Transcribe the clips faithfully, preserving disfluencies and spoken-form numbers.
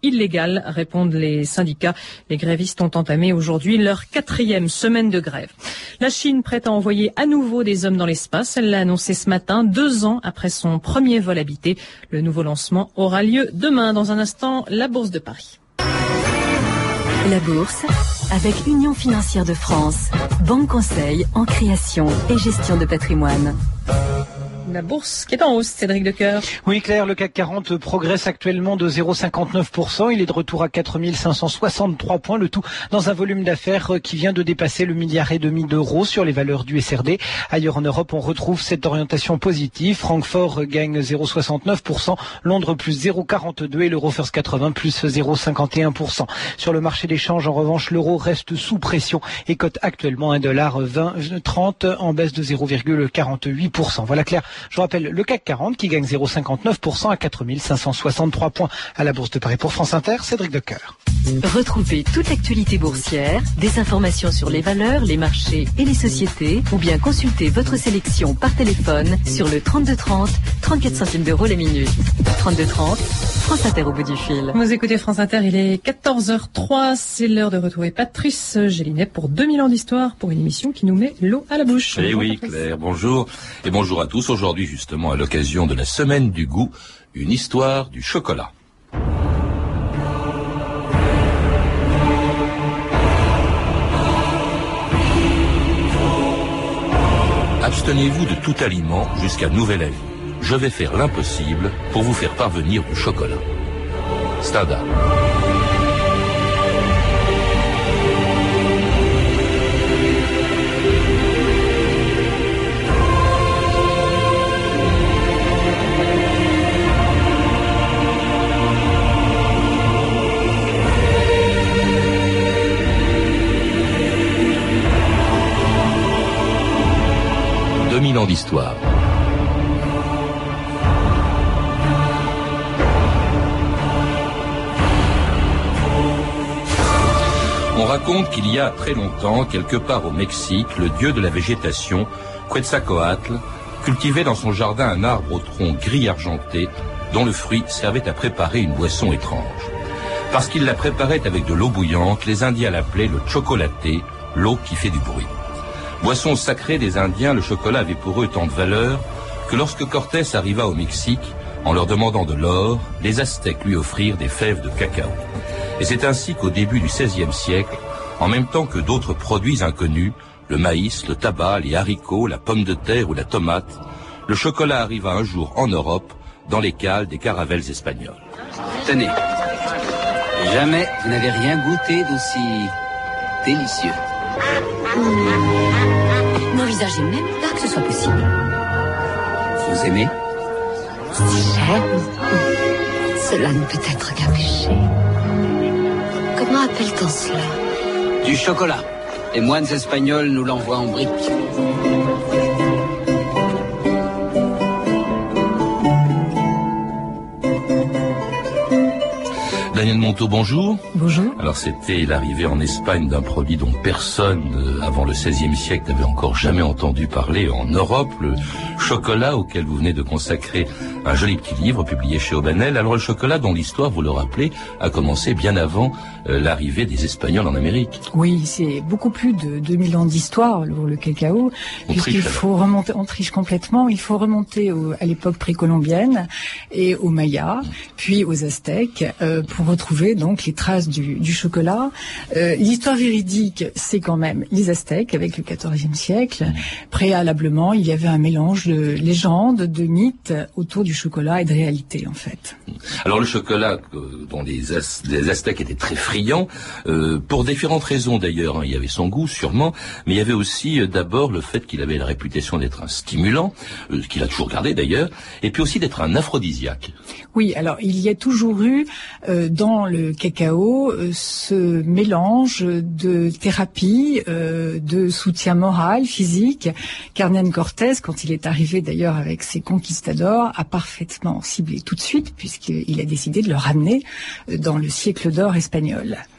illégale, répondent les syndicats. Les grévistes ont entamé aujourd'hui leur quatrième semaine de grève. La Chine prête à envoyer à nouveau des hommes dans l'espace. Elle l'a annoncé ce matin, deux ans après son premier vol habité. Le nouveau lancement aura lieu demain. Dans un instant, la Bourse de Paris. La Bourse, avec Union Financière de France, banque conseil en création et gestion de patrimoine. La bourse qui est en hausse, Cédric Decoeur. Oui, Claire, le C A C quarante progresse actuellement de zéro virgule cinquante-neuf pour cent. Il est de retour à quatre mille cinq cent soixante-trois points, le tout dans un volume d'affaires qui vient de dépasser le milliard et demi d'euros sur les valeurs du S R D. Ailleurs en Europe, on retrouve cette orientation positive. Francfort gagne zéro virgule soixante-neuf pour cent, Londres plus zéro virgule quarante-deux et l'Euroferst quatre-vingts plus zéro virgule cinquante et un pour cent. Sur le marché des changes, en revanche, l'euro reste sous pression et cote actuellement un dollar vingt trente en baisse de zéro virgule quarante-huit pour cent. Voilà, Claire. Je rappelle le C A C quarante qui gagne zéro virgule cinquante-neuf pour cent à quatre mille cinq cent soixante-trois points. À la Bourse de Paris pour France Inter, Cédric Decoeur. Retrouvez toute l'actualité boursière, des informations sur les valeurs, les marchés et les sociétés, ou bien consultez votre sélection par téléphone sur le trente-deux trente, trente-quatre centimes d'euros la minute. trente-deux trente, France Inter au bout du fil. Vous écoutez France Inter, il est quatorze heures trois, c'est l'heure de retrouver Patrice Gélinet pour deux mille ans d'histoire, pour une émission qui nous met l'eau à la bouche. Eh oui, Patrice. Claire, bonjour. Et bonjour à tous. Aujourd'hui, justement, à l'occasion de la semaine du goût, une histoire du chocolat. Abstenez-vous de tout aliment jusqu'à nouvel avis. Je vais faire l'impossible pour vous faire parvenir du chocolat. Stendhal. deux mille ans d'histoire. On raconte qu'il y a très longtemps, quelque part au Mexique, le dieu de la végétation, Quetzalcoatl, cultivait dans son jardin un arbre au tronc gris argenté, dont le fruit servait à préparer une boisson étrange. Parce qu'il la préparait avec de l'eau bouillante, les Indiens l'appelaient le chocolaté, l'eau qui fait du bruit. Boisson sacrée des Indiens, le chocolat avait pour eux tant de valeur que lorsque Cortés arriva au Mexique, en leur demandant de l'or, les Aztèques lui offrirent des fèves de cacao. Et c'est ainsi qu'au début du seizième siècle, en même temps que d'autres produits inconnus, le maïs, le tabac, les haricots, la pomme de terre ou la tomate, le chocolat arriva un jour en Europe, dans les cales des caravelles espagnoles. Tenez, jamais vous n'avez rien goûté d'aussi délicieux. Mmh. N'envisagez même pas que ce soit possible. Vous aimez? J'aime. Cela ne peut être qu'un péché. Comment appelle-t-on cela? Du chocolat. Les moines espagnols nous l'envoient en briques. Daniel Monteau, bonjour. Bonjour. Alors c'était l'arrivée en Espagne d'un produit dont personne, euh, avant le seizième siècle, n'avait encore jamais entendu parler en Europe, le chocolat auquel vous venez de consacrer un joli petit livre publié chez Aubanel. Alors le chocolat dont l'histoire, vous le rappelez, a commencé bien avant euh, l'arrivée des Espagnols en Amérique. Oui, c'est beaucoup plus de deux mille ans d'histoire, le, le cacao, on puisqu'il triche, faut remonter, on triche complètement, il faut remonter au, à l'époque précolombienne et aux Mayas, puis aux Aztèques, euh, pour retrouver donc les traces du, du chocolat. Euh, l'histoire véridique, c'est quand même les Aztèques avec le quatorzième siècle. Préalablement, il y avait un mélange de légendes, de mythes autour du chocolat et de réalité en fait. Alors le chocolat euh, dont les, Az- les Aztèques étaient très friands, euh, pour différentes raisons d'ailleurs, hein. Il y avait son goût sûrement, mais il y avait aussi euh, d'abord le fait qu'il avait la réputation d'être un stimulant, euh, qu'il a toujours gardé d'ailleurs, et puis aussi d'être un aphrodisiaque. Oui, alors il y a toujours eu euh, dans le cacao euh, ce mélange de thérapie, euh, de soutien moral, physique, qu'Hernán Cortés, quand il est arrivé d'ailleurs avec ses conquistadors, a parfaitement ciblé tout de suite, puisqu'il a décidé de le ramener dans le siècle d'or espagnol.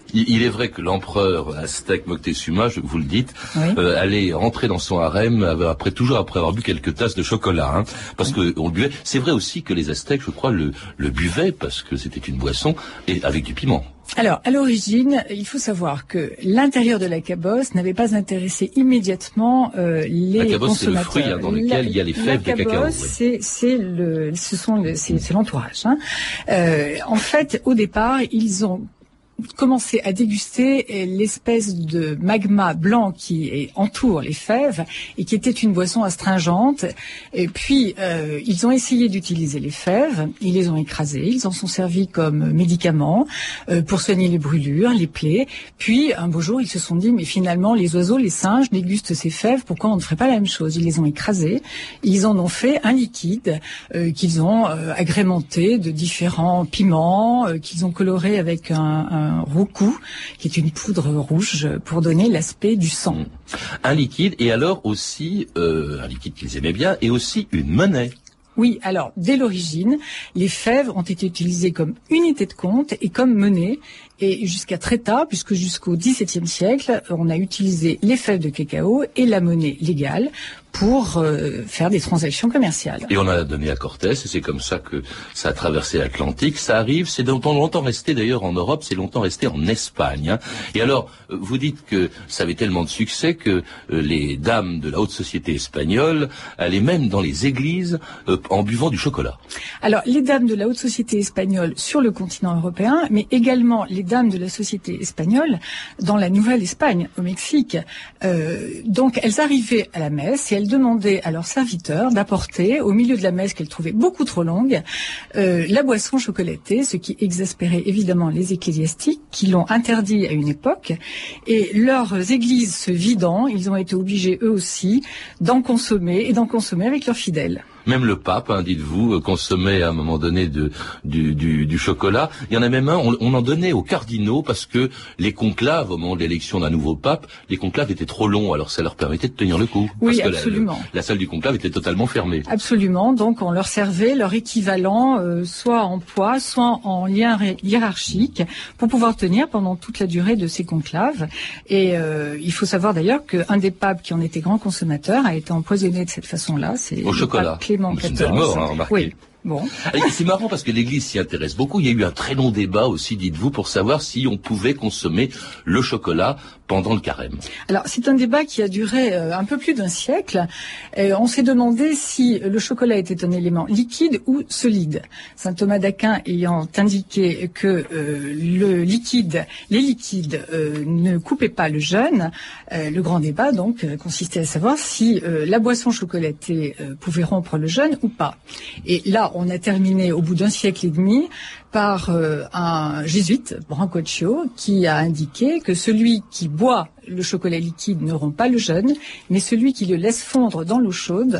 Il, il est vrai que l'empereur aztèque Moctezuma, je vous le dites, oui. euh, allait rentrer dans son harem après toujours après avoir bu quelques tasses de chocolat, hein, parce oui. que on le buvait. C'est vrai aussi que les Aztèques, je crois, le, le buvaient parce que c'était une boisson et avec du piment. Alors, à l'origine, il faut savoir que l'intérieur de la cabosse n'avait pas intéressé immédiatement euh, les la cabosse, consommateurs. C'est le fruit hein, dans lequel la, il y a les fèves de cacao. La cabosse, c'est, c'est le, ce sont, le, c'est, c'est l'entourage. Hein. Euh, en fait, au départ, ils ont commencer à déguster l'espèce de magma blanc qui entoure les fèves et qui était une boisson astringente. Et puis, euh, ils ont essayé d'utiliser les fèves, ils les ont écrasées, ils en sont servis comme médicaments euh, pour soigner les brûlures, les plaies. Puis, un beau jour, ils se sont dit, mais finalement, les oiseaux, les singes dégustent ces fèves, pourquoi on ne ferait pas la même chose? Ils les ont écrasées, ils en ont fait un liquide euh, qu'ils ont euh, agrémenté de différents piments, euh, qu'ils ont coloré avec un, un un roucou, qui est une poudre rouge pour donner l'aspect du sang. Un liquide et alors aussi, euh, un liquide qu'ils aimaient bien, et aussi une monnaie. Oui, alors, dès l'origine, les fèves ont été utilisées comme unité de compte et comme monnaie. Et jusqu'à très tard, puisque jusqu'au dix-septième siècle, on a utilisé les fèves de cacao et la monnaie légale pour euh, faire des transactions commerciales. Et on a donné à Cortés, et c'est comme ça que ça a traversé l'Atlantique. Ça arrive, c'est longtemps, longtemps resté d'ailleurs en Europe, c'est longtemps resté en Espagne. Hein. Et alors, vous dites que ça avait tellement de succès que euh, les dames de la haute société espagnole allaient même dans les églises euh, en buvant du chocolat. Alors, les dames de la haute société espagnole sur le continent européen, mais également les dames de la société espagnole dans la Nouvelle-Espagne, au Mexique. Euh, donc, elles arrivaient à la messe et elles demandaient à leurs serviteurs d'apporter, au milieu de la messe qu'elles trouvaient beaucoup trop longue, euh, la boisson chocolatée, ce qui exaspérait évidemment les ecclésiastiques qui l'ont interdit à une époque. Et leurs églises se vidant, ils ont été obligés eux aussi d'en consommer et d'en consommer avec leurs fidèles. Même le pape, hein, dites-vous, consommait à un moment donné de, du, du, du chocolat. Il y en a même un, on, on en donnait aux cardinaux parce que les conclaves, au moment de l'élection d'un nouveau pape, les conclaves étaient trop longs, alors ça leur permettait de tenir le coup. Oui, parce absolument. Que la, la salle du conclave était totalement fermée. Absolument, donc on leur servait leur équivalent, euh, soit en poids, soit en lien hiérarchique, pour pouvoir tenir pendant toute la durée de ces conclaves. Et euh, il faut savoir d'ailleurs qu'un des papes qui en était grand consommateur a été empoisonné de cette façon-là. C'est au chocolat. C'est une belle mort, hein, remarquez. Oui. Bon. C'est marrant parce que l'Église s'y intéresse beaucoup. Il y a eu un très long débat aussi, dites-vous, pour savoir si on pouvait consommer le chocolat pendant le carême. Alors, c'est un débat qui a duré euh, un peu plus d'un siècle. Euh, on s'est demandé si le chocolat était un élément liquide ou solide. Saint Thomas d'Aquin ayant indiqué que euh, le liquide, les liquides euh, ne coupaient pas le jeûne, euh, le grand débat donc euh, consistait à savoir si euh, la boisson chocolatée euh, pouvait rompre le jeûne ou pas. Et là, on a terminé au bout d'un siècle et demi par euh, un jésuite, Brancaccio, qui a indiqué que celui qui boit le chocolat liquide ne rompt pas le jeûne, mais celui qui le laisse fondre dans l'eau chaude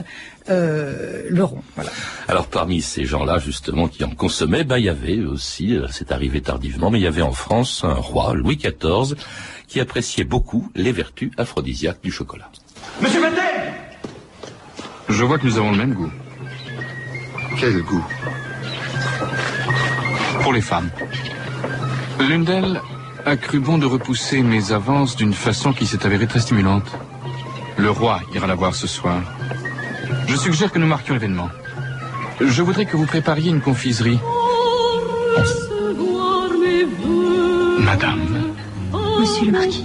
euh, le rompt. Voilà. Alors parmi ces gens-là, justement, qui en consommaient, ben, il y avait aussi, c'est arrivé tardivement, mais il y avait en France un roi, Louis quatorze, qui appréciait beaucoup les vertus aphrodisiaques du chocolat. Monsieur Vatel! Je vois que nous avons le même goût. Quel goût? Pour les femmes. L'une d'elles a cru bon de repousser mes avances d'une façon qui s'est avérée très stimulante. Le roi ira la voir ce soir. Je suggère que nous marquions l'événement. Je voudrais que vous prépariez une confiserie. Madame. Monsieur le marquis.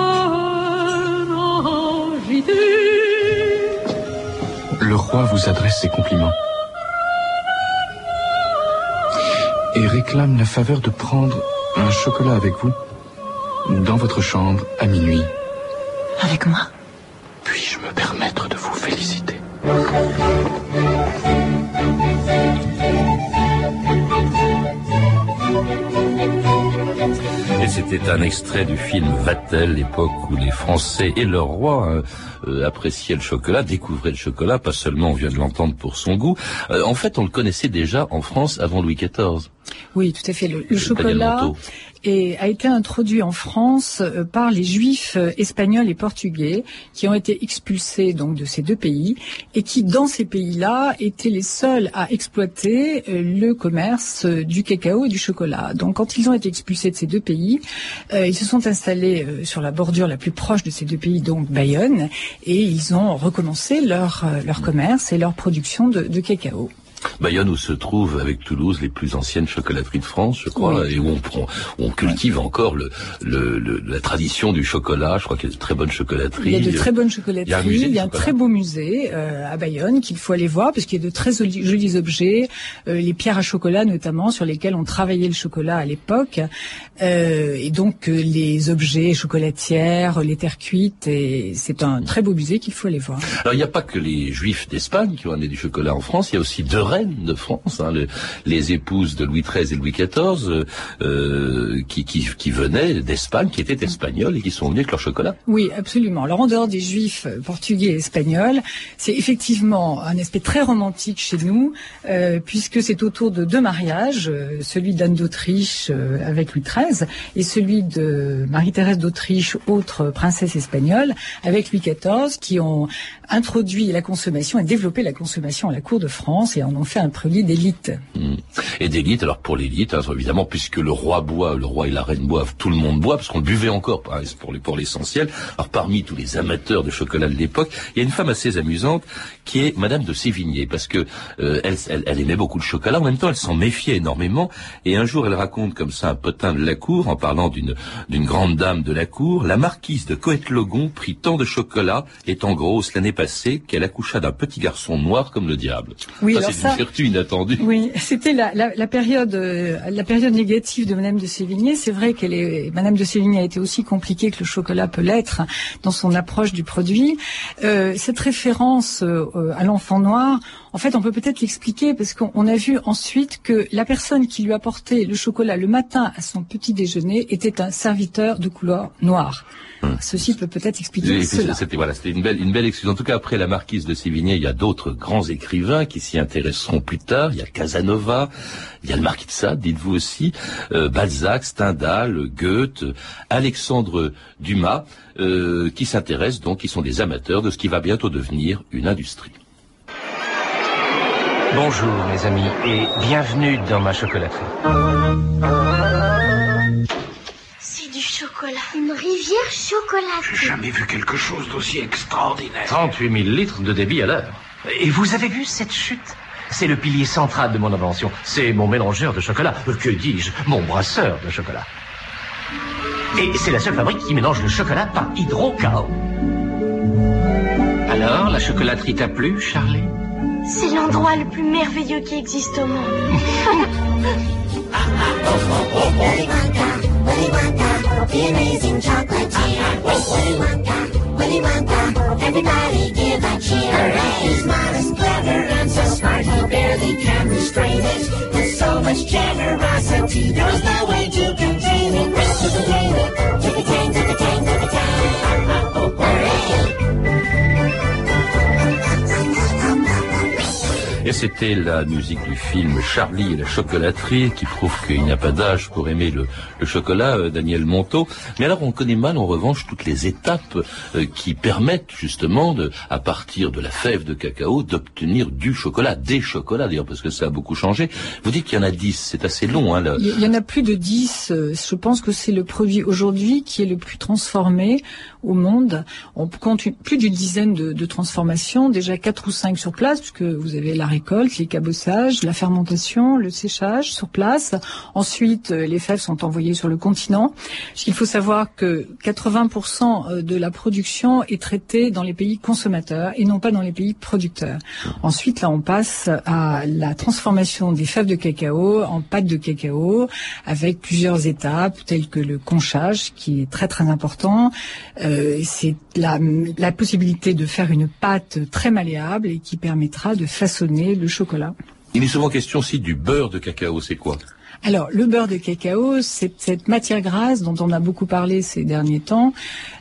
Le roi vous adresse ses compliments et réclame la faveur de prendre un chocolat avec vous dans votre chambre à minuit. Avec moi? Puis-je me permettre de vous féliciter? Et c'était un extrait du film Vatel, l'époque où les Français et leur roi hein, euh, appréciaient le chocolat, découvraient le chocolat, pas seulement on vient de l'entendre pour son goût. Euh, en fait, on le connaissait déjà en France avant Louis quatorze. Oui, tout à fait. Le, le chocolat est, a été introduit en France euh, par les Juifs euh, espagnols et portugais qui ont été expulsés donc de ces deux pays et qui, dans ces pays-là, étaient les seuls à exploiter euh, le commerce euh, du cacao et du chocolat. Donc, quand ils ont été expulsés de ces deux pays, euh, ils se sont installés euh, sur la bordure la plus proche de ces deux pays, donc Bayonne, et ils ont recommencé leur euh, leur commerce et leur production de, de cacao. Bayonne où se trouvent avec Toulouse les plus anciennes chocolateries de France, je crois, oui. Et où on, on, on cultive ouais. encore le, le, le, la tradition du chocolat. Je crois qu'il y a de très bonnes chocolateries. Il y a de très bonnes chocolateries. Il y a un, musée il y a un très beau musée euh, à Bayonne qu'il faut aller voir parce qu'il y a de très jolis, jolis objets, euh, les pierres à chocolat notamment sur lesquelles on travaillait le chocolat à l'époque, euh, et donc euh, les objets chocolatières, les terres cuites. Et c'est un très beau musée qu'il faut aller voir. Alors il n'y a pas que les Juifs d'Espagne qui ont amené du chocolat en France. Il y a aussi deux reines de France, hein, le, les épouses de Louis treize et Louis quatorze, euh, qui, qui, qui venaient d'Espagne, qui étaient espagnols et qui sont venus avec leur chocolat. Oui, absolument. Alors en dehors des Juifs portugais et espagnols, c'est effectivement un aspect très romantique chez nous, euh, puisque c'est autour de deux mariages, euh, celui d'Anne d'Autriche euh, avec Louis treize et celui de Marie-Thérèse d'Autriche, autre princesse espagnole, avec Louis quatorze, qui ont introduit la consommation et développé la consommation à la cour de France et en ont fait un produit d'élite. Mmh. Et d'élite, alors pour l'élite, hein, évidemment, puisque le roi boit, le roi et la reine boivent, tout le monde boit, parce qu'on le buvait encore pour, les, pour l'essentiel. Alors parmi tous les amateurs de chocolat de l'époque, il y a une femme assez amusante qui est Madame de Sévigné, parce que euh, elle, elle, elle aimait beaucoup le chocolat, en même temps elle s'en méfiait énormément, et un jour elle raconte comme ça un potin de la cour, en parlant d'une, d'une grande dame de la cour: la marquise de Coët-Logon prit tant de chocolat, étant grosse l'année passée, qu'elle accoucha d'un petit garçon noir comme le diable. Oui, ça, alors c'est ça, une vertu inattendue. Oui, c'était la, la, la période, euh, la période négative de Madame de Sévigné. C'est vrai qu'elle est, Madame de Sévigné a été aussi compliquée que le chocolat peut l'être dans son approche du produit. Euh, cette référence euh, à l'enfant noir, en fait, on peut peut-être l'expliquer parce qu'on a vu ensuite que la personne qui lui apportait le chocolat le matin à son petit déjeuner était un serviteur de couleur noire. Hum. Ceci peut peut-être expliquer oui, cela. C'était, voilà, c'était une belle, une belle excuse. En tout cas, après la marquise de Sévigné, il y a d'autres grands écrivains qui s'y intéresseront plus tard. Il y a Casanova, il y a le marquis de Sade, dites-vous aussi, euh, Balzac, Stendhal, Goethe, Alexandre Dumas, euh, qui s'intéressent donc, qui sont des amateurs de ce qui va bientôt devenir une industrie. Bonjour mes amis et bienvenue dans ma chocolaterie. C'est du chocolat, une rivière chocolatée. J'ai jamais vu quelque chose d'aussi extraordinaire. trente-huit mille litres de débit à l'heure. Et vous avez vu cette chute ? C'est le pilier central de mon invention. C'est mon mélangeur de chocolat. Que dis-je ? Mon brasseur de chocolat. Et c'est la seule fabrique qui mélange le chocolat par hydrocao. Alors, la chocolaterie t'a plu, Charlie ? C'est l'endroit le plus merveilleux qui existe au monde. Willy Wonka, Willy Wonka, the amazing chocolatier. Willy Wonka, Willy Wonka, everybody give a cheer. Hooray! He's modest, clever, and so smart he barely can restrain it. With so much generosity, there's no way to contain it. Tick-a-tang, tick-a-tang, tick-a-tang, tick-a-tang. Hooray! Et c'était la musique du film Charlie et la chocolaterie, qui prouve qu'il n'y a pas d'âge pour aimer le, le chocolat, euh, Daniel Monteau. Mais alors on connaît mal en revanche toutes les étapes euh, qui permettent justement, de, à partir de la fève de cacao, d'obtenir du chocolat, des chocolats d'ailleurs, parce que ça a beaucoup changé. Vous dites qu'il y en a dix, c'est assez long. Hein, là. Il y en a plus de dix. Je pense que c'est le produit aujourd'hui qui est le plus transformé au monde. On compte une, plus d'une dizaine de, de transformations, déjà quatre ou cinq sur place, puisque vous avez la récolte, les cabossages, la fermentation, le séchage sur place. Ensuite, les fèves sont envoyées sur le continent. Il faut savoir que quatre-vingts pour cent de la production est traitée dans les pays consommateurs et non pas dans les pays producteurs. Ensuite, là, on passe à la transformation des fèves de cacao en pâte de cacao avec plusieurs étapes telles que le conchage, qui est très très important. Euh, c'est la, la possibilité de faire une pâte très malléable et qui permettra de façonner le chocolat. Il est souvent question aussi du beurre de cacao, c'est quoi ? Alors, le beurre de cacao, c'est cette matière grasse dont on a beaucoup parlé ces derniers temps,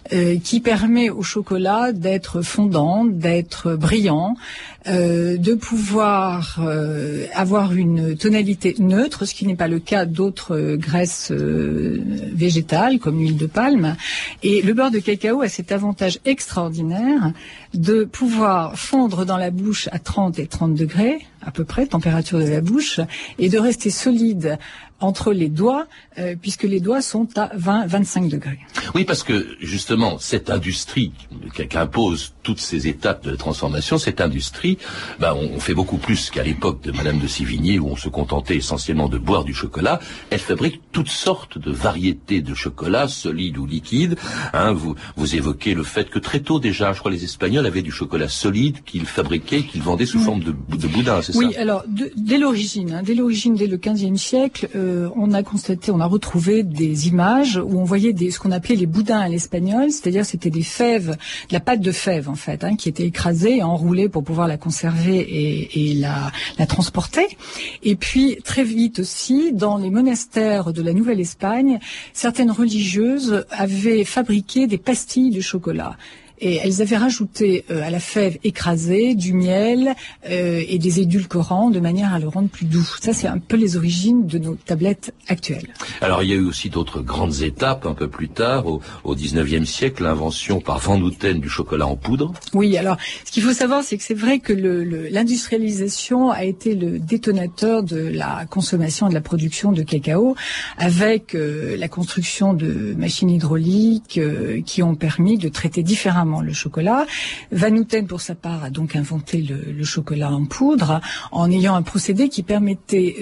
euh, qui permet au chocolat d'être fondant, d'être brillant, euh, de pouvoir euh, avoir une tonalité neutre, ce qui n'est pas le cas d'autres euh, graisses euh, végétales comme l'huile de palme. Et le beurre de cacao a cet avantage extraordinaire de pouvoir fondre dans la bouche à trente et trente degrés, à peu près, température de la bouche, et de rester solide entre les doigts, euh, puisque les doigts sont à vingt à vingt-cinq degrés. Oui, parce que justement, cette industrie qui impose toutes ces étapes de transformation, cette industrie, ben, on fait beaucoup plus qu'à l'époque de Madame de Sévigné, où on se contentait essentiellement de boire du chocolat. Elle fabrique toutes sortes de variétés de chocolat, solides ou liquides. Hein, vous, vous évoquez le fait que très tôt déjà, je crois, les Espagnols avaient du chocolat solide qu'ils fabriquaient, qu'ils vendaient sous oui. forme de, de boudin, c'est oui, ça? Oui, alors, de, dès l'origine, hein, dès l'origine, dès le quinzième siècle, euh, on a constaté, on a retrouvé des images où on voyait des, ce qu'on appelait les boudins à l'espagnol, c'est-à-dire c'était des fèves, de la pâte de fèves en fait, hein, qui était écrasée et enroulée pour pouvoir la conserver et, et la, la transporter. Et puis très vite aussi, dans les monastères de la Nouvelle-Espagne, certaines religieuses avaient fabriqué des pastilles de chocolat. Et elles avaient rajouté euh, à la fève écrasée du miel euh, et des édulcorants de manière à le rendre plus doux. Ça, c'est un peu les origines de nos tablettes actuelles. Alors, il y a eu aussi d'autres grandes étapes un peu plus tard, au, au dix-neuvième siècle, l'invention par Van Houten du chocolat en poudre. Oui, alors, ce qu'il faut savoir, c'est que c'est vrai que le, le, l'industrialisation a été le détonateur de la consommation et de la production de cacao, avec euh, la construction de machines hydrauliques euh, qui ont permis de traiter différemment le chocolat. Van Houten, pour sa part, a donc inventé le, le chocolat en poudre en ayant un procédé qui permettait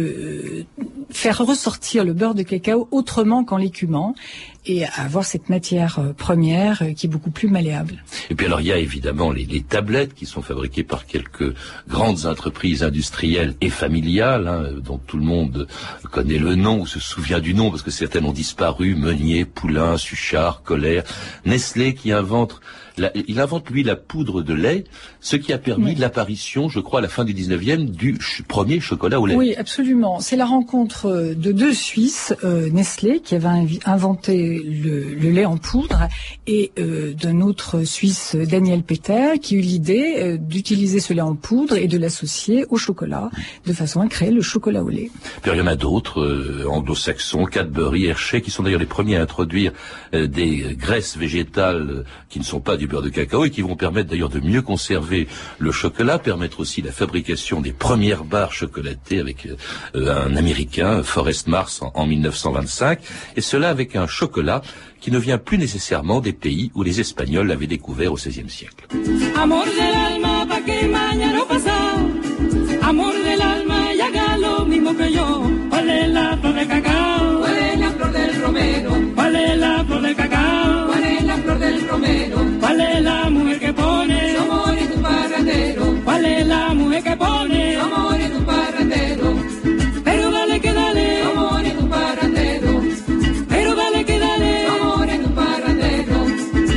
de faire ressortir le beurre de cacao autrement qu'en l'écumant et avoir cette matière première qui est beaucoup plus malléable. Et puis alors il y a évidemment les, les tablettes qui sont fabriquées par quelques grandes entreprises industrielles et familiales, hein, dont tout le monde connaît le nom ou se souvient du nom parce que certaines ont disparu, Meunier, Poulain, Suchard, Colère, Nestlé qui invente La, il invente, lui, la poudre de lait, ce qui a permis oui. l'apparition, je crois, à la fin du dix-neuvième, du ch- premier chocolat au lait. Oui, absolument. C'est la rencontre de deux Suisses, euh, Nestlé, qui avait invi- inventé le, le lait en poudre, et euh, d'un autre Suisse, Daniel Peter, qui eut l'idée euh, d'utiliser ce lait en poudre et de l'associer au chocolat, de façon à créer le chocolat au lait. Puis il y en a d'autres, euh, anglo-saxons, Cadbury, Hershey, qui sont d'ailleurs les premiers à introduire euh, des graisses végétales euh, qui ne sont pas du beurre de cacao et qui vont permettre d'ailleurs de mieux conserver le chocolat, permettre aussi la fabrication des premières barres chocolatées avec euh, un Américain, Forrest Mars, en, en mille neuf cent vingt-cinq, et cela avec un chocolat qui ne vient plus nécessairement des pays où les Espagnols l'avaient découvert au seizième siècle. Amor del alma, pa que mañana pasado. Amor del alma, y haga lo mismo que yo. ¿Cuál es la flor de cacao? ¿Cuál es la flor del romero? ¿Cuál es la flor del cacao? ¿Cuál es la flor del romero? ¿Cuál es la mujer que pone su amor en tu parrandero? ¿Cuál es la mujer que pone su amor en tu parrandero? Pero dale que dale, su amor en tu parrandero. Pero dale que dale, su amor en tu parrandero.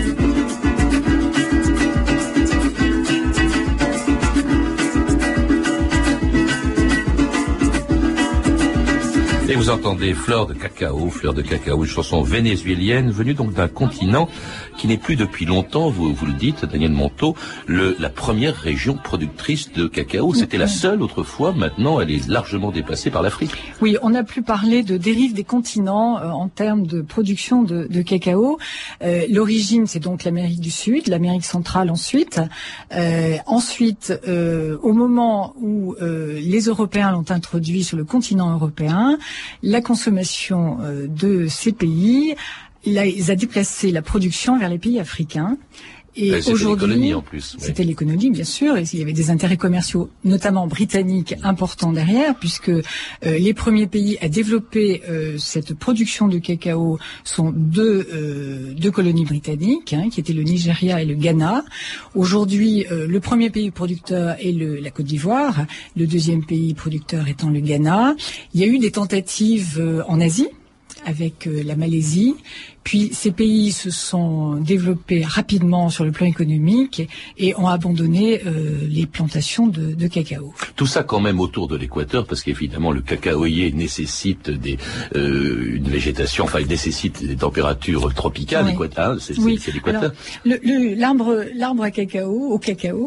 Et vous entendez Fleur de cacao, Fleur de cacao, une chanson vénézuélienne venue donc d'un continent qui n'est plus depuis longtemps, vous, vous le dites, Daniel Monteau, le, la première région productrice de cacao. C'était la seule autrefois, maintenant elle est largement dépassée par l'Afrique. Oui, on n'a plus parlé de dérive des continents euh, en termes de production de, de cacao. Euh, l'origine, c'est donc l'Amérique du Sud, l'Amérique centrale ensuite. Euh, ensuite, euh, au moment où euh, les Européens l'ont introduit sur le continent européen, la consommation euh, de ces pays ils a déplacé la production vers les pays africains. Et c'était l'économie en plus. Oui. C'était l'économie, bien sûr. Et il y avait des intérêts commerciaux, notamment britanniques, importants derrière, puisque euh, les premiers pays à développer euh, cette production de cacao sont deux, euh, deux colonies britanniques, hein, qui étaient le Nigeria et le Ghana. Aujourd'hui, euh, le premier pays producteur est le, la Côte d'Ivoire, le deuxième pays producteur étant le Ghana. Il y a eu des tentatives euh, en Asie, avec euh, la Malaisie. Puis ces pays se sont développés rapidement sur le plan économique et ont abandonné euh, les plantations de, de cacao. Tout ça quand même autour de l'équateur, parce qu'évidemment le cacaoyer nécessite des, euh, une végétation, enfin il nécessite des températures tropicales. Oui. Équateur, c'est, oui. c'est l'équateur. Alors, le, le, l'arbre, l'arbre à cacao, au cacao,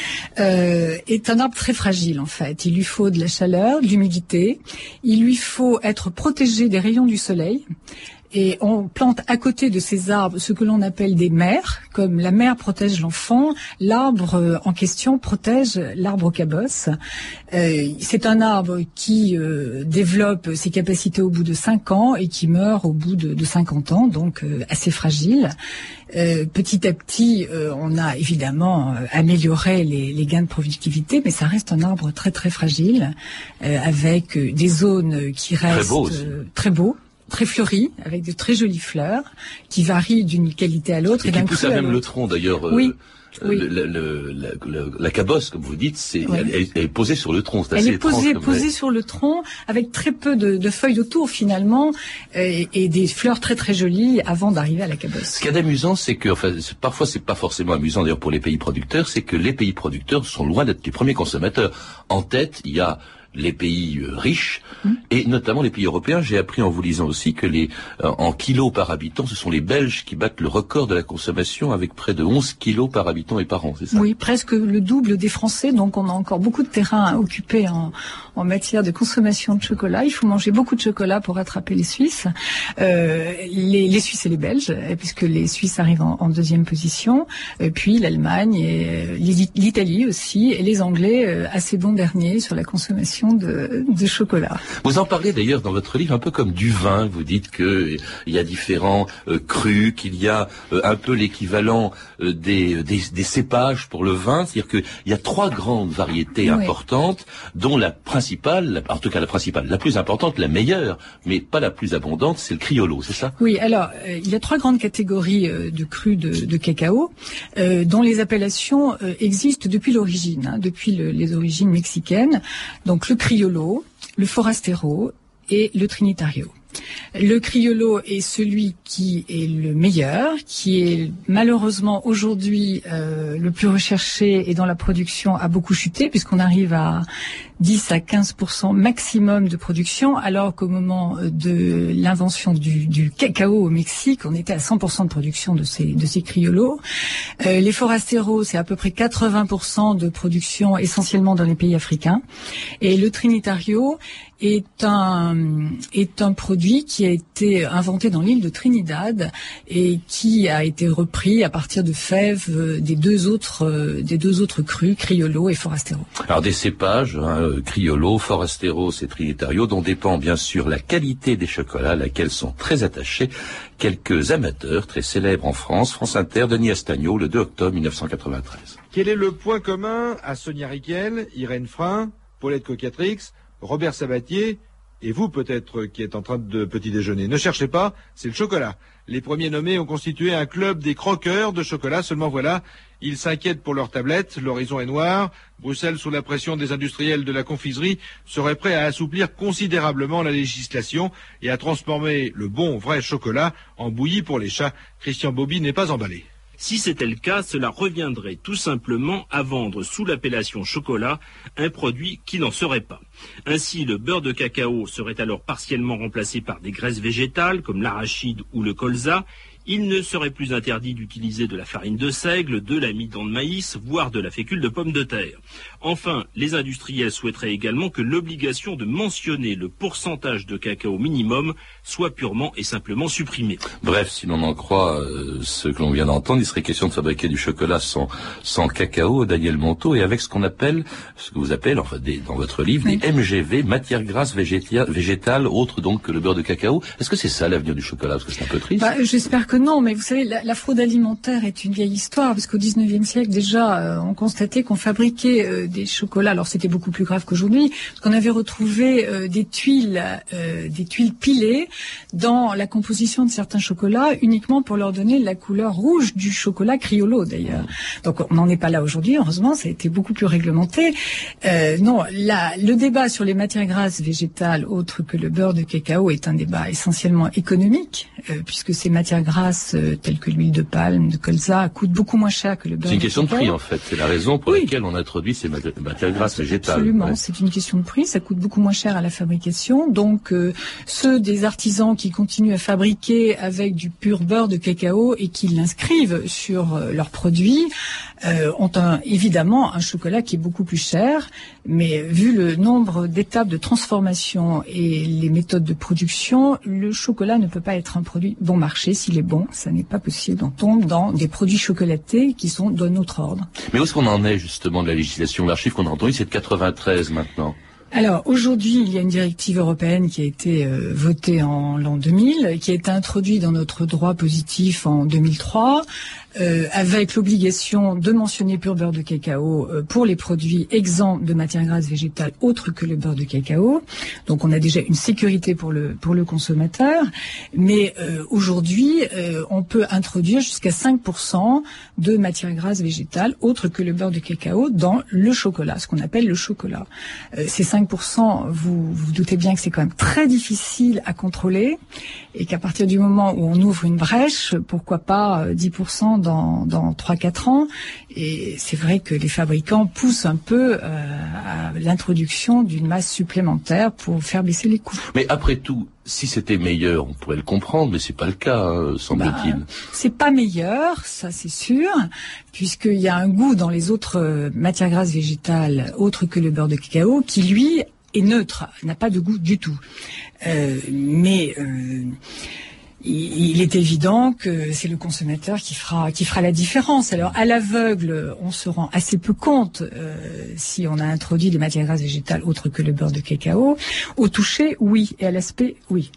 euh, est un arbre très fragile en fait. Il lui faut de la chaleur, de l'humidité. Il lui faut être protégé des rayons du soleil. Et on plante à côté de ces arbres ce que l'on appelle des mères. Comme la mère protège l'enfant, l'arbre en question protège l'arbre au cabosse. Euh, c'est un arbre qui euh, développe ses capacités au bout de cinq ans et qui meurt au bout de, de cinquante ans, donc euh, assez fragile. Euh, petit à petit, euh, on a évidemment euh, amélioré les, les gains de productivité, mais ça reste un arbre très très fragile, euh, avec euh, des zones qui restent très beaux, euh, très beaux. Très fleuri, avec de très jolies fleurs, qui varient d'une qualité à l'autre. Et, et qui d'un poussent à même à le tronc, d'ailleurs. Oui. Euh, oui. Le, le, le, le, la cabosse, comme vous dites, c'est, oui. elle, elle est posée sur le tronc. C'est elle assez est posée, étrange, posée sur le tronc, avec très peu de, de feuilles autour, finalement, et, et des fleurs très très jolies avant d'arriver à la cabosse. Ce qu'il y a d'amusant, c'est que, enfin, c'est, parfois c'est pas forcément amusant, d'ailleurs, pour les pays producteurs, c'est que les pays producteurs sont loin d'être les premiers consommateurs. En tête, il y a les pays euh, riches, mmh. et notamment les pays européens. J'ai appris en vous lisant aussi que les euh, en kilos par habitant, ce sont les Belges qui battent le record de la consommation avec près de onze kilos par habitant et par an, c'est ça? Oui, presque le double des Français, donc on a encore beaucoup de terrain à occuper en, en matière de consommation de chocolat. Il faut manger beaucoup de chocolat pour rattraper les Suisses, euh, les, les Suisses et les Belges, puisque les Suisses arrivent en, en deuxième position, et puis l'Allemagne, et l'Italie aussi, et les Anglais euh, assez bons derniers sur la consommation De, de chocolat. Vous en parlez d'ailleurs dans votre livre un peu comme du vin. Vous dites que il y a différents euh, crus, qu'il y a euh, un peu l'équivalent euh, des, des, des cépages pour le vin. C'est-à-dire qu'il y a trois grandes variétés oui. importantes, dont la principale, en tout cas la principale, la plus importante, la meilleure, mais pas la plus abondante, c'est le Criollo, c'est ça? Oui, alors euh, il y a trois grandes catégories euh, de crus de, de cacao, euh, dont les appellations euh, existent depuis l'origine, hein, depuis le, les origines mexicaines. Donc le Criollo, le Forastero et le Trinitario. Le Criollo est celui qui est le meilleur, qui est malheureusement aujourd'hui euh, le plus recherché et dont la production a beaucoup chuté, puisqu'on arrive à dix à quinze pour cent maximum de production, alors qu'au moment de l'invention du, du cacao au Mexique, on était à cent pour cent de production de ces, de ces Criollos. Euh, les Forasteros, c'est à peu près quatre-vingts pour cent de production, essentiellement dans les pays africains. Et le Trinitario est un, est un produit qui a été inventé dans l'île de Trinidad et qui a été repris à partir de fèves des deux autres, des deux autres crus, Criollo et Forastero. Alors des cépages, hein, Criollo, Forastero et Trinitario, dont dépend bien sûr la qualité des chocolats, à laquelle sont très attachés quelques amateurs très célèbres en France. France Inter, Denis Astagnaud, le deux octobre mille neuf cent quatre-vingt-treize. Quel est le point commun à Sonia Riquel, Irène Frein, Paulette Cocatrix, Robert Sabatier, et vous peut-être qui êtes en train de petit déjeuner? Ne cherchez pas, c'est le chocolat. Les premiers nommés ont constitué un club des croqueurs de chocolat, seulement voilà, ils s'inquiètent pour leurs tablettes, l'horizon est noir, Bruxelles, sous la pression des industriels de la confiserie, serait prêt à assouplir considérablement la législation et à transformer le bon, vrai chocolat en bouillie pour les chats. Christian Bobby n'est pas emballé. Si c'était le cas, cela reviendrait tout simplement à vendre sous l'appellation chocolat un produit qui n'en serait pas. Ainsi, le beurre de cacao serait alors partiellement remplacé par des graisses végétales comme l'arachide ou le colza. Il ne serait plus interdit d'utiliser de la farine de seigle, de l'amidon de maïs, voire de la fécule de pomme de terre. Enfin, les industriels souhaiteraient également que l'obligation de mentionner le pourcentage de cacao minimum soit purement et simplement supprimée. Bref, si l'on en croit euh, ce que l'on vient d'entendre, il serait question de fabriquer du chocolat sans, sans cacao, Daniel Monteau, et avec ce qu'on appelle, ce que vous appelez, enfin des, dans votre livre, oui. des M G V, matières grasses végétales, végétales, autres donc que le beurre de cacao. Est-ce que c'est ça l'avenir du chocolat? Parce que c'est un peu triste. Bah, j'espère que que non, mais vous savez, la, la fraude alimentaire est une vieille histoire, parce qu'au dix-neuvième siècle, déjà, euh, on constatait qu'on fabriquait euh, des chocolats. Alors, c'était beaucoup plus grave qu'aujourd'hui, parce qu'on avait retrouvé euh, des tuiles, euh, des tuiles pilées dans la composition de certains chocolats, uniquement pour leur donner la couleur rouge du chocolat Criollo, d'ailleurs. Donc, on n'en est pas là aujourd'hui, heureusement, ça a été beaucoup plus réglementé. Euh, non, la, le débat sur les matières grasses végétales, autres que le beurre de cacao, est un débat essentiellement économique, euh, puisque ces matières grasses euh, telles que l'huile de palme, de colza, coûtent beaucoup moins cher que le beurre de cacao. C'est une question de prix, en fait. C'est la raison pour oui. laquelle on introduit ces matières grasses végétales. Absolument, ouais. c'est une question de prix. Ça coûte beaucoup moins cher à la fabrication. Donc, euh, ceux des artisans qui continuent à fabriquer avec du pur beurre de cacao et qui l'inscrivent sur euh, leurs produits euh, ont un, évidemment un chocolat qui est beaucoup plus cher. Mais vu le nombre d'étapes de transformation et les méthodes de production, le chocolat ne peut pas être un produit bon marché. S'il est bon, ça n'est pas possible. On tombe dans des produits chocolatés qui sont d'un autre ordre. Mais où est-ce qu'on en est justement de la législation? L'archive qu'on a entendu, c'est de quatre-vingt-treize maintenant. Alors aujourd'hui, il y a une directive européenne qui a été euh, votée en l'an deux mille, qui a été introduite dans notre droit positif en deux mille trois, euh, avec l'obligation de mentionner pur beurre de cacao euh, pour les produits exempts de matières grasses végétales autres que le beurre de cacao. Donc on a déjà une sécurité pour le pour le consommateur, mais euh, aujourd'hui, euh, on peut introduire jusqu'à cinq pour cent de matières grasses végétales autres que le beurre de cacao dans le chocolat, ce qu'on appelle le chocolat. Euh, c'est cinq pour cent, vous vous doutez bien que c'est quand même très difficile à contrôler et qu'à partir du moment où on ouvre une brèche, pourquoi pas dix pour cent dans dans trois quatre ans. Et c'est vrai que les fabricants poussent un peu euh, à l'introduction d'une masse supplémentaire pour faire baisser les coûts. Mais après tout, si c'était meilleur, on pourrait le comprendre, mais c'est pas le cas, hein, semble-t-il. Bah, c'est pas meilleur, ça c'est sûr, puisqu'il y a un goût dans les autres matières grasses végétales autres que le beurre de cacao qui, lui, est neutre, n'a pas de goût du tout. Euh, mais euh, il est évident que c'est le consommateur qui fera qui fera la différence. Alors à l'aveugle, on se rend assez peu compte euh, si on a introduit des matières grasses végétales autres que le beurre de cacao. Au toucher, oui, et à l'aspect, oui.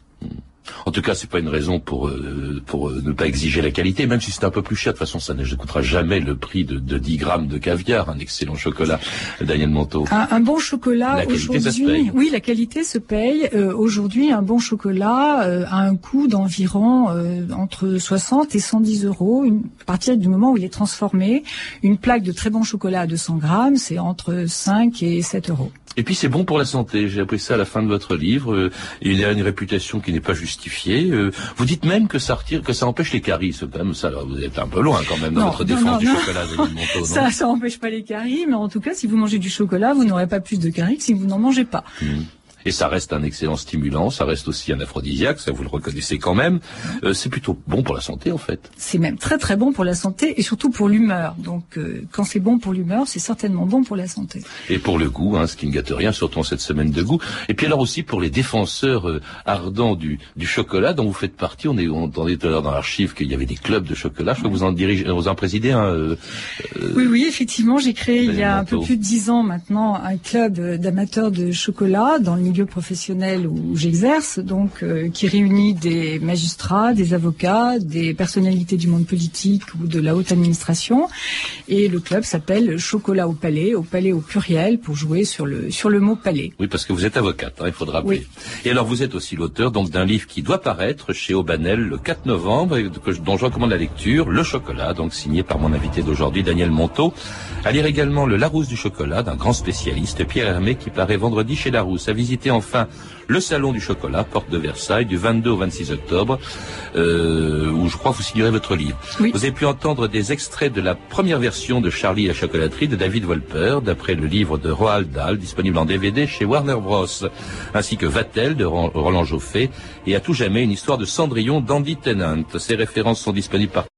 En tout cas, c'est pas une raison pour euh, pour ne pas exiger la qualité, même si c'est un peu plus cher. De toute façon, ça ne coûtera jamais le prix de, de dix grammes de caviar, un excellent chocolat. Daniel Monteau. Un, un bon chocolat aujourd'hui, oui, la qualité se paye. Euh, aujourd'hui, un bon chocolat euh, a un coût d'environ euh, entre soixante et cent dix euros. Une, à partir du moment où il est transformé, une plaque de très bon chocolat à deux cents grammes, c'est entre cinq et sept euros. Et puis c'est bon pour la santé. J'ai appris ça à la fin de votre livre. Euh, il a une réputation qui n'est pas justifiée. Euh, vous dites même que ça retire, que ça empêche les caries. C'est quand même ça. Alors vous êtes un peu loin quand même dans non, votre non, défense non, du non. chocolat. Monteau, ça, ça empêche pas les caries, mais en tout cas, si vous mangez du chocolat, vous n'aurez pas plus de caries que si vous n'en mangez pas. Mmh. Et ça reste un excellent stimulant, ça reste aussi un aphrodisiaque, ça vous le reconnaissez quand même. Euh, c'est plutôt bon pour la santé en fait. C'est même très très bon pour la santé et surtout pour l'humeur. Donc euh, quand c'est bon pour l'humeur, c'est certainement bon pour la santé. Et pour le goût, hein, ce qui ne gâte rien, surtout en cette semaine de goût. Et puis alors aussi pour les défenseurs euh, ardents du, du chocolat dont vous faites partie. On est, on entendait tout à l'heure dans l'archive qu'il y avait des clubs de chocolat. Je crois que vous en dirigez, vous en présidez un. Euh, euh, oui, oui, effectivement, j'ai créé il y a un peu plus de dix ans maintenant un club d'amateurs de chocolat dans le milieu professionnel où j'exerce, donc euh, qui réunit des magistrats, des avocats, des personnalités du monde politique ou de la haute administration. Et le club s'appelle Chocolat au Palais, au Palais au pluriel, pour jouer sur le sur le mot palais. Oui, parce que vous êtes avocate, hein, il faudra rappeler. Oui. Et alors vous êtes aussi l'auteur donc d'un livre qui doit paraître chez Aubanel le quatre novembre, et que, dont je recommande la lecture, Le Chocolat, donc signé par mon invité d'aujourd'hui, Daniel Monteau. À lire également Le Larousse du chocolat, d'un grand spécialiste, Pierre Hermé, qui paraît vendredi chez Larousse. À visiter enfin le Salon du chocolat, porte de Versailles, du vingt-deux au vingt-six octobre, euh, où je crois que vous signerez votre livre. Oui. Vous avez pu entendre des extraits de la première version de Charlie et la chocolaterie de David Wolper, d'après le livre de Roald Dahl, disponible en D V D chez Warner Bros, ainsi que Vatel de Roland Joffé, et à tout jamais une histoire de Cendrillon d'Andy Tennant. Ces références sont disponibles par